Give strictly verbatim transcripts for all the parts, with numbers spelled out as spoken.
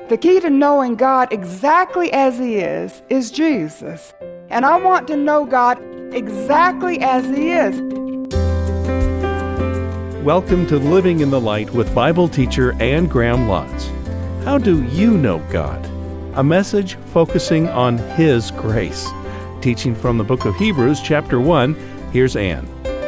The key to knowing God exactly as He is, is Jesus. And I want to know God exactly as He is. Welcome to Living in the Light with Bible teacher Anne Graham Lotz. How do you know God? A message focusing on His grace. Teaching from the book of Hebrews, chapter one, here's Anne.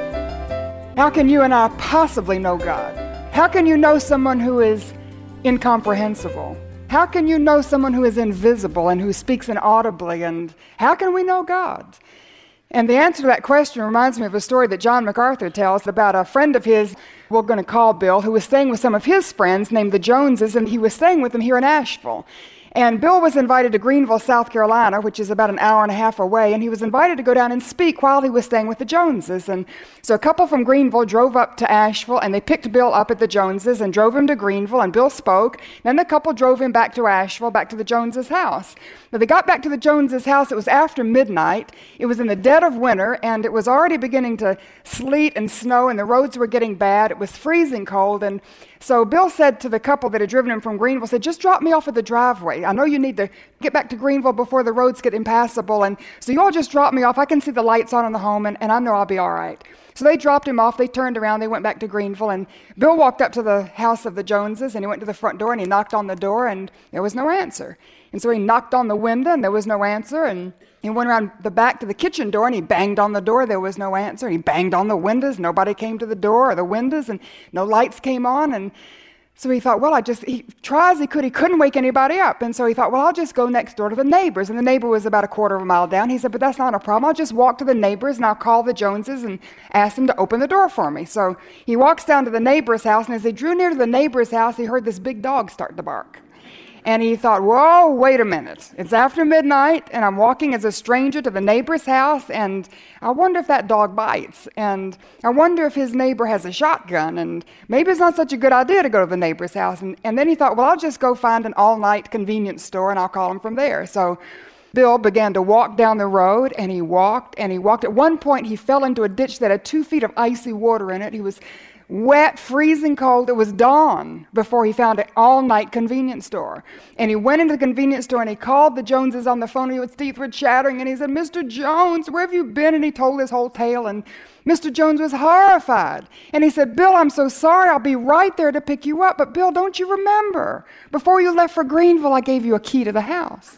How can you and I possibly know God? How can you know someone who is incomprehensible? How can you know someone who is invisible and who speaks inaudibly? And how can we know God? And the answer to that question reminds me of a story that John MacArthur tells about a friend of his, we're going to call Bill, who was staying with some of his friends named the Joneses, and he was staying with them here in Asheville. And Bill was invited to Greenville, South Carolina, which is about an hour and a half away, and he was invited to go down and speak while he was staying with the Joneses. And so a couple from Greenville drove up to Asheville, and they picked Bill up at the Joneses and drove him to Greenville, and Bill spoke. Then the couple drove him back to Asheville, back to the Joneses' house. But they got back to the Joneses' house. It was after midnight. It was in the dead of winter, and it was already beginning to sleet and snow, and the roads were getting bad. It was freezing cold, and so Bill said to the couple that had driven him from Greenville, said, just drop me off at the driveway. I know you need to get back to Greenville before the roads get impassable, and so you all just drop me off. I can see the lights on in the home, and, and I know I'll be all right. So they dropped him off. They turned around. They went back to Greenville, and Bill walked up to the house of the Joneses, and he went to the front door, and he knocked on the door, and there was no answer. And so he knocked on the window, and there was no answer, and he went around the back to the kitchen door, and he banged on the door. There was no answer. He banged on the windows. Nobody came to the door or the windows, and no lights came on. And so he thought, well, I just, he tried as he could. He couldn't wake anybody up. And so he thought, well, I'll just go next door to the neighbors. And the neighbor was about a quarter of a mile down. He said, but that's not a problem. I'll just walk to the neighbors, and I'll call the Joneses and ask them to open the door for me. So he walks down to the neighbor's house, and as he drew near to the neighbor's house, he heard this big dog start to bark. And he thought, whoa, wait a minute. It's after midnight, and I'm walking as a stranger to the neighbor's house, and I wonder if that dog bites. And I wonder if his neighbor has a shotgun, and maybe it's not such a good idea to go to the neighbor's house. And, and then he thought, well, I'll just go find an all-night convenience store, and I'll call him from there. So Bill began to walk down the road, and he walked, and he walked. At one point, he fell into a ditch that had two feet of icy water in it. He was wet, freezing cold. It was dawn before he found an all-night convenience store. And he went into the convenience store, and he called the Joneses on the phone. And his teeth were chattering, and he said, Mister Jones, where have you been? And he told his whole tale, and Mister Jones was horrified. And he said, Bill, I'm so sorry. I'll be right there to pick you up. But Bill, don't you remember? Before you left for Greenville, I gave you a key to the house.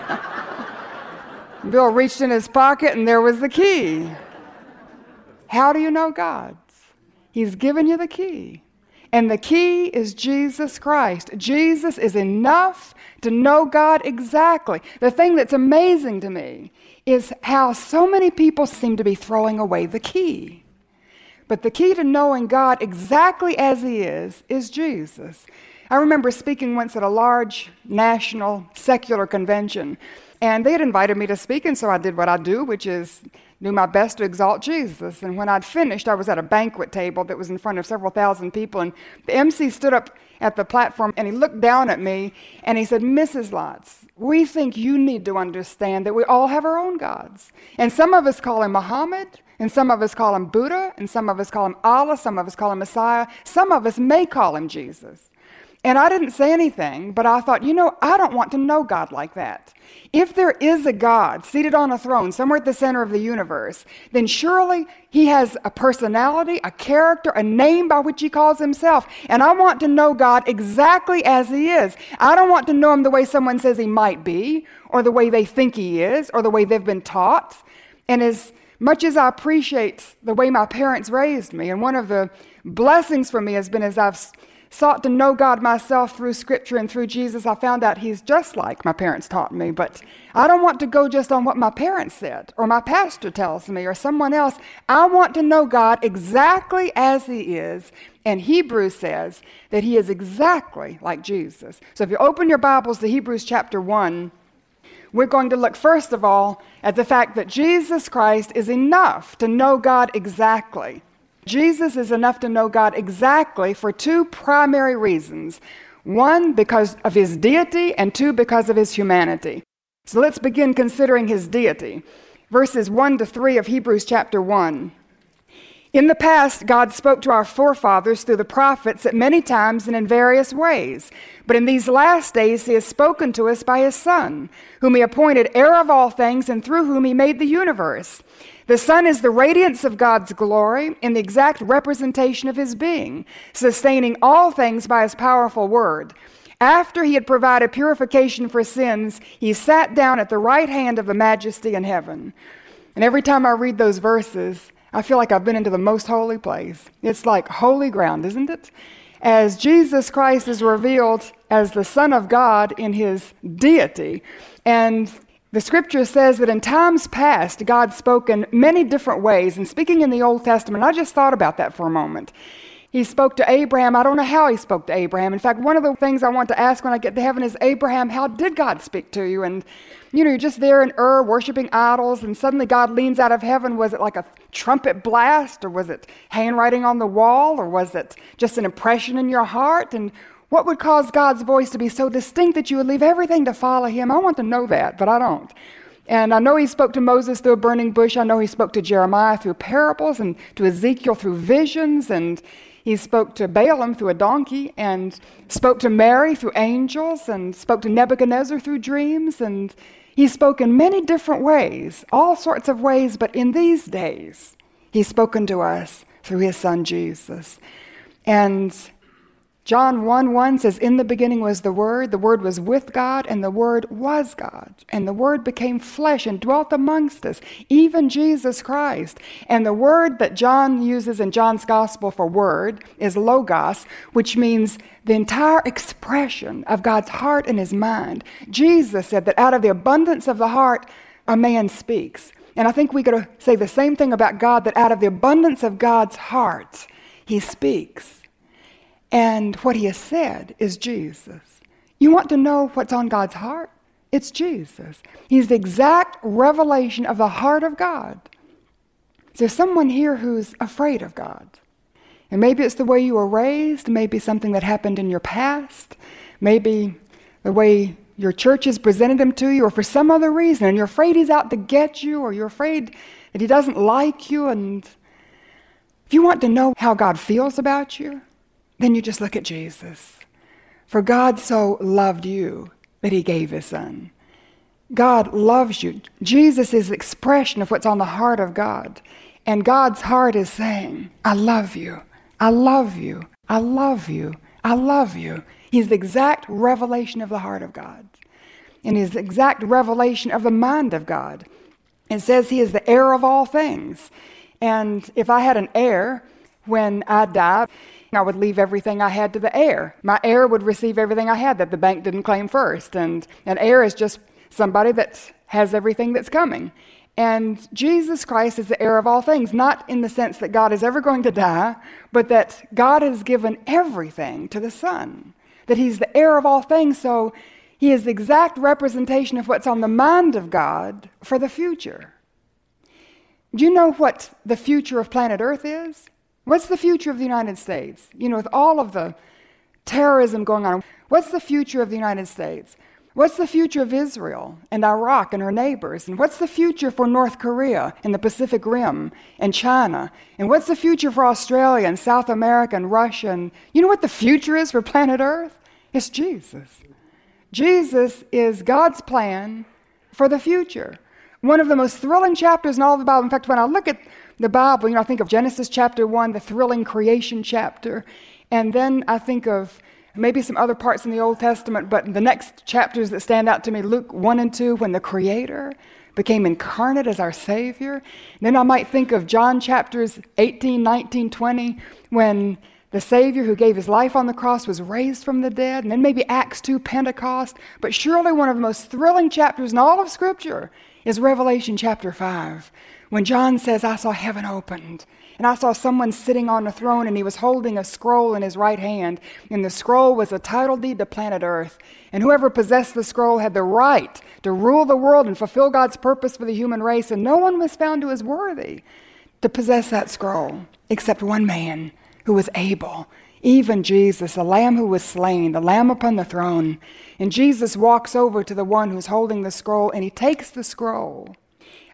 Bill reached in his pocket, and there was the key. How do you know God? He's given you the key. And the key is Jesus Christ. Jesus is enough to know God exactly. The thing that's amazing to me is how so many people seem to be throwing away the key. But the key to knowing God exactly as He is, is Jesus. I remember speaking once at a large national secular convention, and they had invited me to speak, and so I did what I do, which is do my best to exalt Jesus. And when I'd finished, I was at a banquet table that was in front of several thousand people, and the M C stood up at the platform, and he looked down at me, and he said, Missus Lotz, we think you need to understand that we all have our own gods. And some of us call him Muhammad, and some of us call him Buddha, and some of us call him Allah, some of us call him Messiah, some of us may call him Jesus. And I didn't say anything, but I thought, you know, I don't want to know God like that. If there is a God seated on a throne somewhere at the center of the universe, then surely He has a personality, a character, a name by which He calls Himself. And I want to know God exactly as He is. I don't want to know Him the way someone says He might be, or the way they think He is, or the way they've been taught. And as much as I appreciate the way my parents raised me, and one of the blessings for me has been as I've sought to know God myself through Scripture and through Jesus, I found out He's just like my parents taught me. But I don't want to go just on what my parents said, or my pastor tells me, or someone else. I want to know God exactly as He is. And Hebrews says that He is exactly like Jesus. So if you open your Bibles to Hebrews chapter one, we're going to look first of all at the fact that Jesus Christ is enough to know God exactly. Jesus is enough to know God exactly for two primary reasons. One, because of His deity, and two, because of His humanity. So let's begin considering His deity. Verses one to three of Hebrews chapter one. In the past, God spoke to our forefathers through the prophets at many times and in various ways. But in these last days, he has spoken to us by his Son, whom he appointed heir of all things and through whom he made the universe. The Son is the radiance of God's glory and the exact representation of his being, sustaining all things by his powerful word. After he had provided purification for sins, he sat down at the right hand of the majesty in heaven. And every time I read those verses, I feel like I've been into the most holy place. It's like holy ground, isn't it? As Jesus Christ is revealed as the Son of God in his deity. And the scripture says that in times past, God spoke in many different ways. And speaking in the Old Testament, I just thought about that for a moment. He spoke to Abraham. I don't know how he spoke to Abraham. In fact, one of the things I want to ask when I get to heaven is, Abraham, how did God speak to you? And, you know, you're just there in Ur worshiping idols, and suddenly God leans out of heaven. Was it like a trumpet blast, or was it handwriting on the wall, or was it just an impression in your heart? And what would cause God's voice to be so distinct that you would leave everything to follow him? I want to know that, but I don't. And I know he spoke to Moses through a burning bush. I know he spoke to Jeremiah through parables, and to Ezekiel through visions, and he spoke to Balaam through a donkey, and spoke to Mary through angels, and spoke to Nebuchadnezzar through dreams, and he spoke in many different ways, all sorts of ways, but in these days, he's spoken to us through his Son Jesus. And John one one says, in the beginning was the Word, the Word was with God, and the Word was God. And the Word became flesh and dwelt amongst us, even Jesus Christ. And the word that John uses in John's Gospel for word is logos, which means the entire expression of God's heart and his mind. Jesus said that out of the abundance of the heart, a man speaks. And I think we could say the same thing about God, that out of the abundance of God's heart, he speaks. And what he has said is Jesus. You want to know what's on God's heart? It's Jesus. He's the exact revelation of the heart of God. Is there someone here who's afraid of God? And maybe it's the way you were raised, maybe something that happened in your past, maybe the way your church has presented him to you, or for some other reason, and you're afraid he's out to get you, or you're afraid that he doesn't like you. And if you want to know how God feels about you, then you just look at Jesus. For God so loved you that he gave his Son. God loves you. Jesus is the expression of what's on the heart of God. And God's heart is saying, I love you. I love you. I love you. I love you. He's the exact revelation of the heart of God. And he's the exact revelation of the mind of God. It says he is the heir of all things. And if I had an heir, when I die, I would leave everything I had to the heir. My heir would receive everything I had that the bank didn't claim first. And an heir is just somebody that has everything that's coming. And Jesus Christ is the heir of all things, not in the sense that God is ever going to die, but that God has given everything to the Son, that he's the heir of all things. So he is the exact representation of what's on the mind of God for the future. Do you know what the future of planet Earth is? What's the future of the United States? You know, with all of the terrorism going on, what's the future of the United States? What's the future of Israel and Iraq and her neighbors? And what's the future for North Korea and the Pacific Rim and China? And what's the future for Australia and South America and Russia? And you know what the future is for planet Earth? It's Jesus. Jesus is God's plan for the future. One of the most thrilling chapters in all of the Bible. In fact, when I look at the Bible, you know, I think of Genesis chapter one, the thrilling creation chapter. And then I think of maybe some other parts in the Old Testament, but the next chapters that stand out to me, Luke one and two, when the Creator became incarnate as our Savior. And then I might think of John chapters eighteen, nineteen, twenty, when the Savior who gave his life on the cross was raised from the dead. And then maybe Acts two, Pentecost. But surely one of the most thrilling chapters in all of Scripture is Revelation chapter five, when John says, I saw heaven opened, and I saw someone sitting on a throne, and he was holding a scroll in his right hand, and the scroll was a title deed to planet Earth. And whoever possessed the scroll had the right to rule the world and fulfill God's purpose for the human race, and no one was found who was worthy to possess that scroll, except one man who was able, even Jesus, the Lamb who was slain, the Lamb upon the throne. And Jesus walks over to the one who's holding the scroll, and he takes the scroll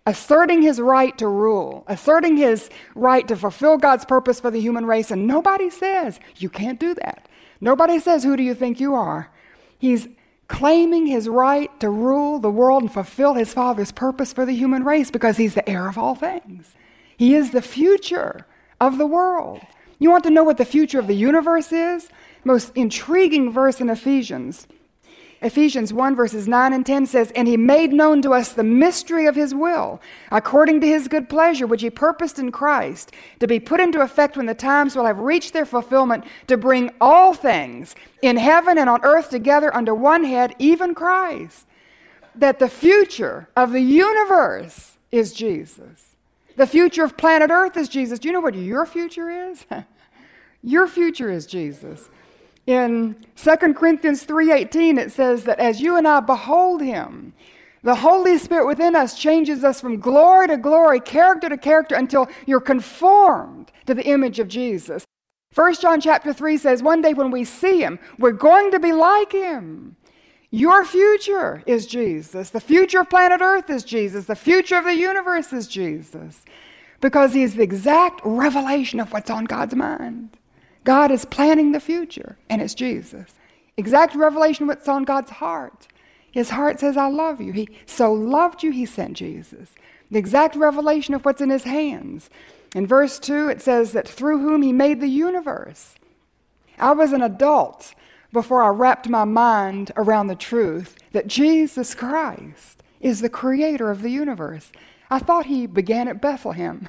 asserting his right to rule, asserting his right to fulfill God's purpose for the human race, and nobody says, you can't do that. Nobody says, who do you think you are? He's claiming his right to rule the world and fulfill his Father's purpose for the human race because he's the heir of all things. He is the future of the world. You want to know what the future of the universe is? Most intriguing verse in Ephesians. Ephesians one verses nine and ten says, and he made known to us the mystery of his will, according to his good pleasure, which he purposed in Christ, to be put into effect when the times will have reached their fulfillment, to bring all things in heaven and on earth together under one head, even Christ. That the future of the universe is Jesus. The future of planet Earth is Jesus. Do you know what your future is? Your future is Jesus. In Second Corinthians three eighteen, it says that as you and I behold him, the Holy Spirit within us changes us from glory to glory, character to character, until you're conformed to the image of Jesus. First John chapter three says, one day when we see him, we're going to be like him. Your future is Jesus. The future of planet Earth is Jesus. The future of the universe is Jesus. Because he is the exact revelation of what's on God's mind. God is planning the future, and it's Jesus. Exact revelation of what's on God's heart. His heart says, I love you. He so loved you, he sent Jesus. The exact revelation of what's in his hands. In verse two, it says that through whom he made the universe. I was an adult before I wrapped my mind around the truth that Jesus Christ is the creator of the universe. I thought he began at Bethlehem.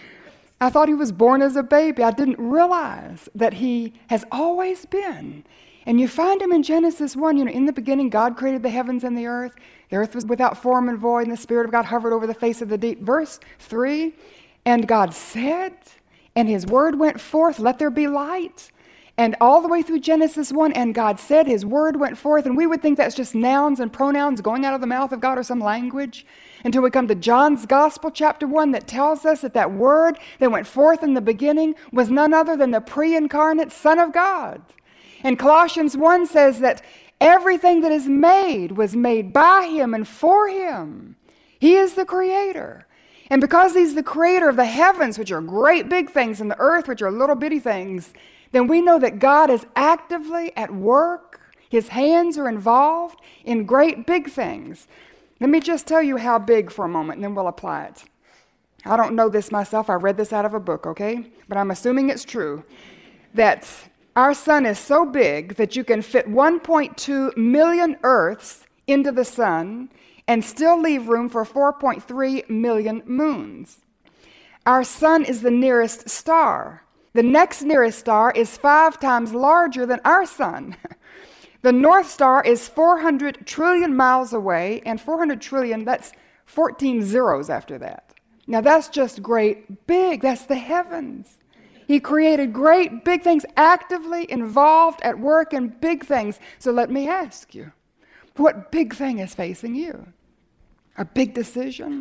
I thought he was born as a baby. I didn't realize that he has always been. And you find him in Genesis one. You know, in the beginning, God created the heavens and the earth. The earth was without form and void, and the Spirit of God hovered over the face of the deep. Verse three, and God said, and his word went forth, let there be light. And all the way through Genesis one, and God said, his word went forth. And we would think that's just nouns and pronouns going out of the mouth of God or some language. Until we come to John's Gospel, chapter one, that tells us that that word that went forth in the beginning was none other than the pre-incarnate Son of God. And Colossians one says that everything that is made was made by him and for him. He is the creator. And because he's the creator of the heavens, which are great big things, and the earth, which are little bitty things, then we know that God is actively at work. His hands are involved in great big things. Let me just tell you how big for a moment, and then we'll apply it. I don't know this myself. I read this out of a book, okay? But I'm assuming it's true. That our sun is so big that you can fit one point two million Earths into the sun and still leave room for four point three million moons. Our sun is the nearest star. The next nearest star is five times larger than our sun. The North Star is four hundred trillion miles away, and four hundred trillion, that's fourteen zeros after that. Now that's just great big. That's the heavens. He created great big things, actively involved at work in big things. So let me ask you, what big thing is facing you? A big decision?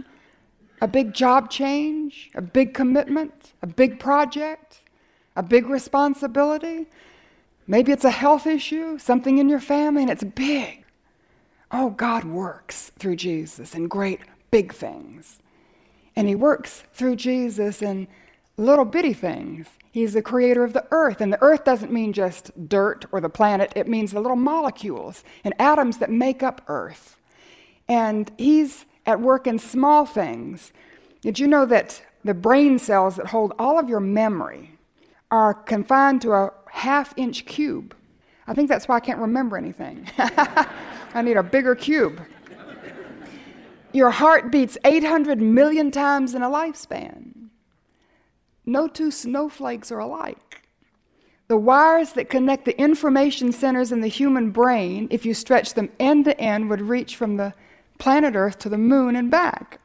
A big job change? A big commitment? A big project? A big responsibility? Maybe it's a health issue, something in your family, and it's big. Oh, God works through Jesus in great big things. And he works through Jesus in little bitty things. He's the creator of the earth. And the earth doesn't mean just dirt or the planet. It means the little molecules and atoms that make up earth. And he's at work in small things. Did you know that the brain cells that hold all of your memory are confined to a half-inch cube? I think that's why I can't remember anything. I need a bigger cube. Your heart beats eight hundred million times in a lifespan. No two snowflakes are alike. The wires that connect the information centers in the human brain, if you stretch them end to end, would reach from the planet Earth to the moon and back.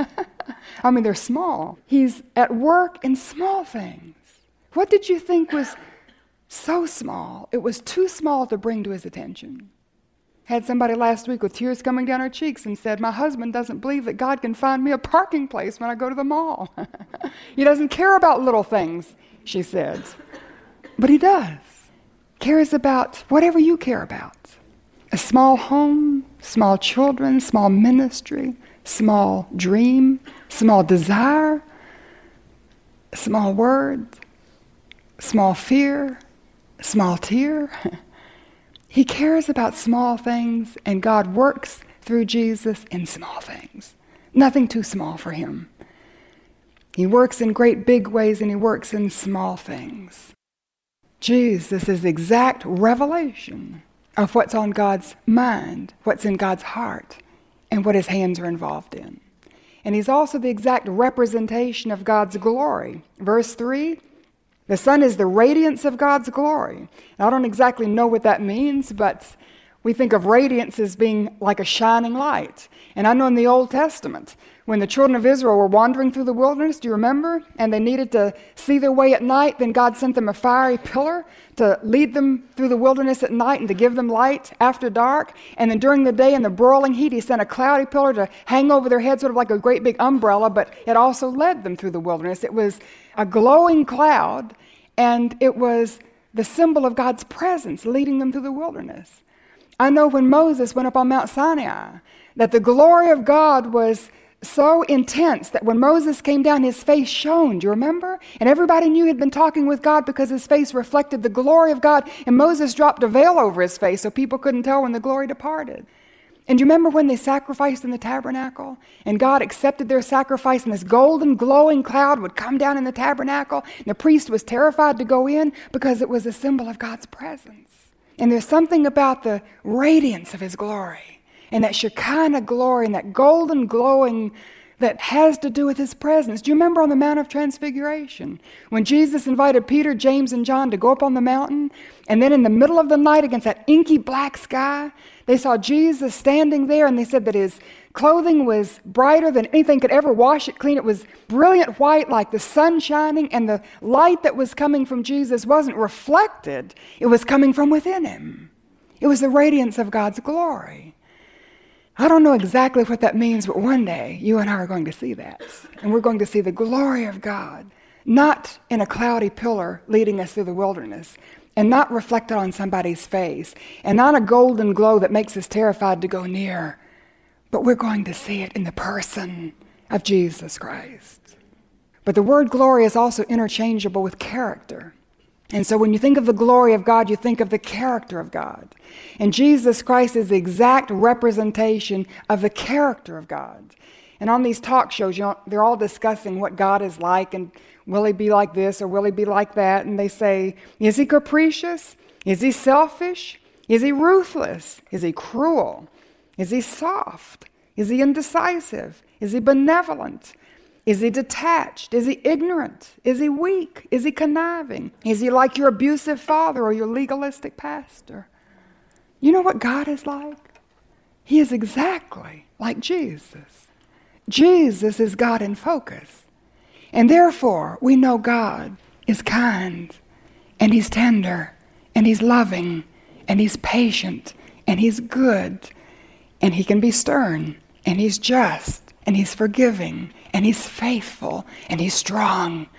I mean, they're small. He's at work in small things. What did you think was so small? It was too small to bring to his attention. Had somebody last week with tears coming down her cheeks and said, my husband doesn't believe that God can find me a parking place when I go to the mall. He doesn't care about little things, she said. But he does. Cares about whatever you care about. A small home, small children, small ministry, small dream, small desire, small word, small fear, small tear. He cares about small things, and God works through Jesus in small things. Nothing too small for him. He works in great big ways, and he works in small things. Jesus is the exact revelation of what's on God's mind, what's in God's heart, and what his hands are involved in. And he's also the exact representation of God's glory. Verse three, the Son is the radiance of God's glory. Now, I don't exactly know what that means, but we think of radiance as being like a shining light. And I know in the Old Testament, when the children of Israel were wandering through the wilderness, do you remember? And they needed to see their way at night, then God sent them a fiery pillar to lead them through the wilderness at night and to give them light after dark. And then during the day in the broiling heat, he sent a cloudy pillar to hang over their heads, sort of like a great big umbrella, but it also led them through the wilderness. It was a glowing cloud, and it was the symbol of God's presence leading them through the wilderness. I know when Moses went up on Mount Sinai, that the glory of God was so intense that when Moses came down, his face shone. Do you remember? And everybody knew he'd been talking with God because his face reflected the glory of God. And Moses dropped a veil over his face so people couldn't tell when the glory departed. And do you remember when they sacrificed in the tabernacle? And God accepted their sacrifice, and this golden glowing cloud would come down in the tabernacle. And the priest was terrified to go in because it was a symbol of God's presence. And there's something about the radiance of his glory, and that Shekinah glory, and that golden glowing that has to do with his presence. Do you remember on the Mount of Transfiguration, when Jesus invited Peter, James, and John to go up on the mountain, and then in the middle of the night against that inky black sky, they saw Jesus standing there, and they said that his clothing was brighter than anything could ever wash it clean. It was brilliant white like the sun shining, and the light that was coming from Jesus wasn't reflected. It was coming from within him. It was the radiance of God's glory. I don't know exactly what that means, but one day you and I are going to see that. And we're going to see the glory of God, not in a cloudy pillar leading us through the wilderness, and not reflected on somebody's face, and not a golden glow that makes us terrified to go near, but we're going to see it in the person of Jesus Christ. But the word glory is also interchangeable with character. And so when you think of the glory of God, you think of the character of God. And Jesus Christ is the exact representation of the character of God. And on these talk shows, you know, they're all discussing what God is like, and will he be like this or will he be like that? And they say, is he capricious? Is he selfish? Is he ruthless? Is he cruel? Is he soft? Is he indecisive? Is he benevolent? Is he detached? Is he ignorant? Is he weak? Is he conniving? Is he like your abusive father or your legalistic pastor? You know what God is like? He is exactly like Jesus. Jesus is God in focus. And therefore, we know God is kind, and he's tender, and he's loving, and he's patient, and he's good, and he can be stern, and he's just, and he's forgiving, and he's faithful, and he's strong.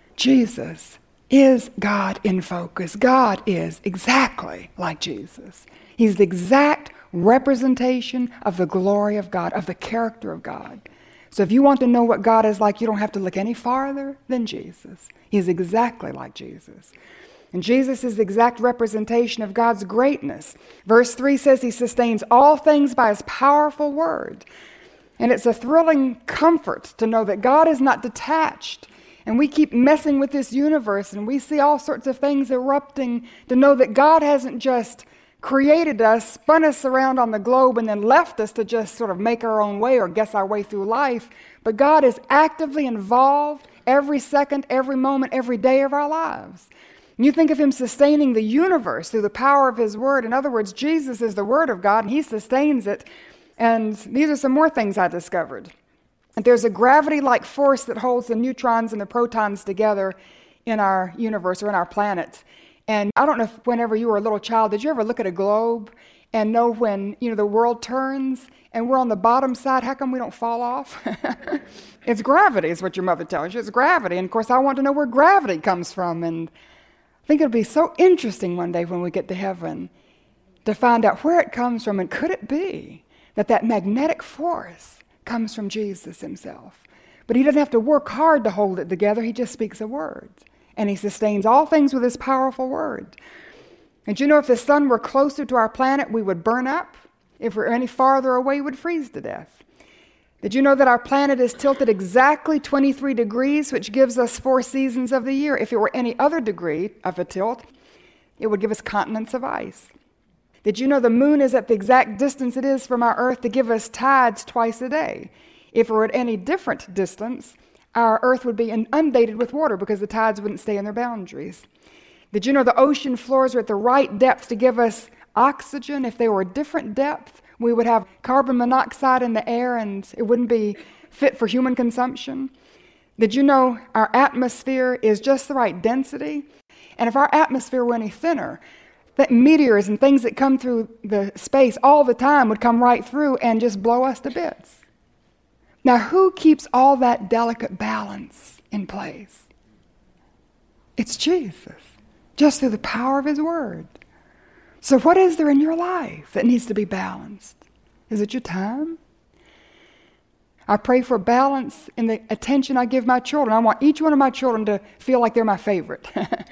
Jesus is God in focus. God is exactly like Jesus. He's the exact representation of the glory of God, of the character of God. So if you want to know what God is like, you don't have to look any farther than Jesus. He's exactly like Jesus. And Jesus is the exact representation of God's greatness. Verse three says he sustains all things by his powerful word. And it's a thrilling comfort to know that God is not detached. And we keep messing with this universe, and we see all sorts of things erupting, to know that God hasn't just created us, spun us around on the globe, and then left us to just sort of make our own way or guess our way through life. But God is actively involved every second, every moment, every day of our lives. And you think of him sustaining the universe through the power of his word. In other words, Jesus is the word of God, and he sustains it. And these are some more things I discovered. There's a gravity-like force that holds the neutrons and the protons together in our universe or in our planet. And I don't know if whenever you were a little child, did you ever look at a globe and know when, you know, the world turns and we're on the bottom side, how come we don't fall off? It's gravity is what your mother tells you. It's gravity. And of course, I want to know where gravity comes from. And I think it'll be so interesting one day when we get to heaven to find out where it comes from. And could it be that that magnetic force comes from Jesus himself. But he doesn't have to work hard to hold it together. He just speaks a word. And he sustains all things with his powerful word. And you know, if the sun were closer to our planet, we would burn up. If we're any farther away, we'd freeze to death. Did you know that our planet is tilted exactly twenty-three degrees, which gives us four seasons of the year? If it were any other degree of a tilt, it would give us continents of ice. Did you know the moon is at the exact distance it is from our earth to give us tides twice a day? If it were at any different distance, our earth would be inundated with water because the tides wouldn't stay in their boundaries. Did you know the ocean floors are at the right depth to give us oxygen? If they were a different depth, we would have carbon monoxide in the air and it wouldn't be fit for human consumption. Did you know our atmosphere is just the right density? And if our atmosphere were any thinner, that meteors and things that come through the space all the time would come right through and just blow us to bits. Now, who keeps all that delicate balance in place? It's Jesus, just through the power of his word. So what is there in your life that needs to be balanced? Is it your time? I pray for balance in the attention I give my children. I want each one of my children to feel like they're my favorite.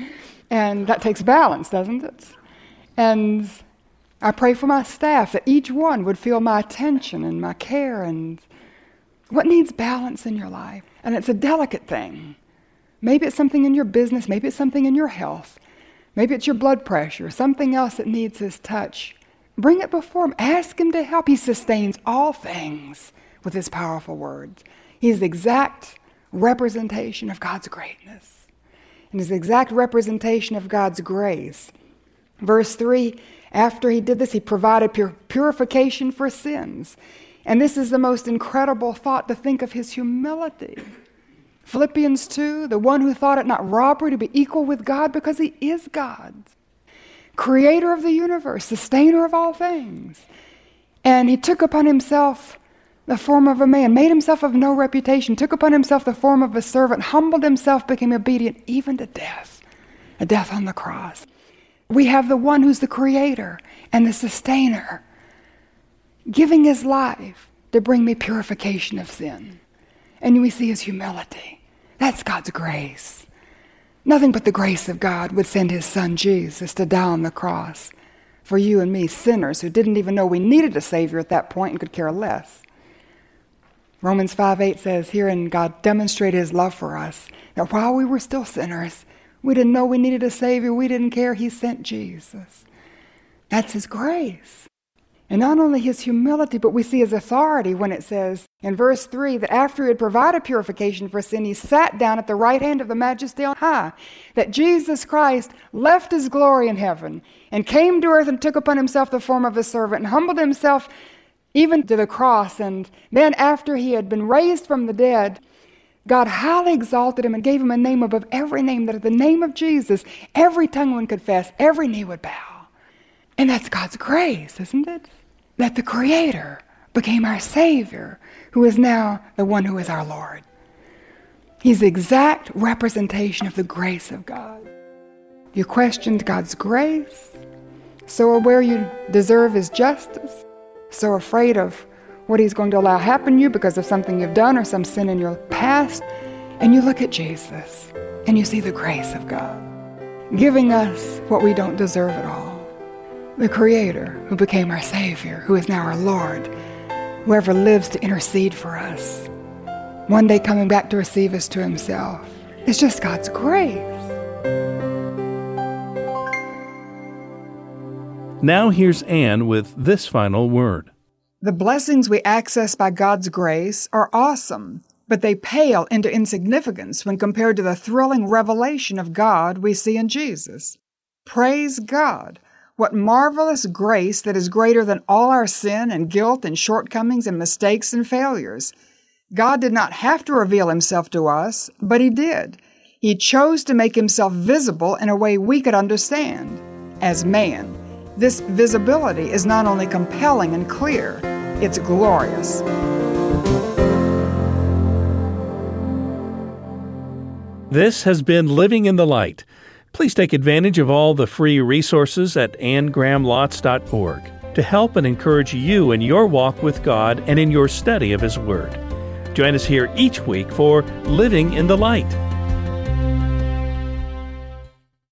And that takes balance, doesn't it? And I pray for my staff that each one would feel my attention and my care. And what needs balance in your life? And it's a delicate thing. Maybe it's something in your business. Maybe it's something in your health. Maybe it's your blood pressure, something else that needs his touch. Bring it before him. Ask him to help. He sustains all things with his powerful words. He's the exact representation of God's greatness. And his exact representation of God's grace. Verse three, after he did this, he provided pur- purification for sins. And this is the most incredible thought, to think of his humility. Philippians two, the one who thought it not robbery to be equal with God because he is God. Creator of the universe, sustainer of all things. And he took upon himself the form of a man, made himself of no reputation, took upon himself the form of a servant, humbled himself, became obedient even to death, a death on the cross. We have the one who's the creator and the sustainer, giving his life to bring me purification of sin. And we see his humility. That's God's grace. Nothing but the grace of God would send his son Jesus to die on the cross for you and me, sinners who didn't even know we needed a Savior at that point and could care less. Romans five eight says, herein God demonstrated his love for us, that while we were still sinners, we didn't know we needed a Savior, we didn't care, he sent Jesus. That's his grace. And not only his humility, but we see his authority when it says in verse three that after he had provided purification for sin, he sat down at the right hand of the Majesty on high. That Jesus Christ left his glory in heaven and came to earth and took upon himself the form of a servant and humbled himself even to the cross. And then after he had been raised from the dead, God highly exalted him and gave him a name above every name, that at the name of Jesus, every tongue would confess, every knee would bow. And that's God's grace, isn't it? That the Creator became our Savior, who is now the one who is our Lord. He's the exact representation of the grace of God. You questioned God's grace, so aware you deserve his justice, so afraid of what he's going to allow happen to you because of something you've done or some sin in your past, and you look at Jesus and you see the grace of God, giving us what we don't deserve at all. The Creator who became our Savior, who is now our Lord, whoever lives to intercede for us, one day coming back to receive us to himself. It's just God's grace. Now here's Anne with this final word. The blessings we access by God's grace are awesome, but they pale into insignificance when compared to the thrilling revelation of God we see in Jesus. Praise God! What marvelous grace that is greater than all our sin and guilt and shortcomings and mistakes and failures. God did not have to reveal himself to us, but he did. He chose to make himself visible in a way we could understand. As man, this visibility is not only compelling and clear, it's glorious. This has been Living in the Light. Please take advantage of all the free resources at anne graham lotz dot org. to help and encourage you in your walk with God and in your study of His Word. Join us here each week for Living in the Light.